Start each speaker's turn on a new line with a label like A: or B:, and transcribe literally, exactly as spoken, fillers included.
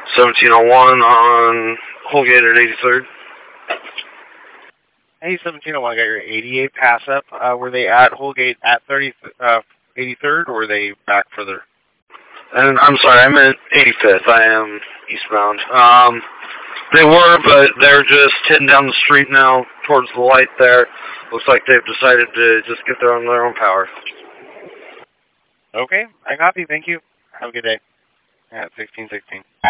A: seventeen oh one on Holgate at eighty-third.
B: Hey, seventeen oh one, I got your eighty-eight pass up. Uh, were they at Holgate at thirty, uh, eighty-third, or were they back further?
A: And I'm sorry, I meant eighty-fifth. I am eastbound. Um, they were, but they're just heading down the street now towards the light there. Looks like they've decided to just get there on their own power.
B: Okay, I copy. Thank you. Have a good day. At sixteen sixteen.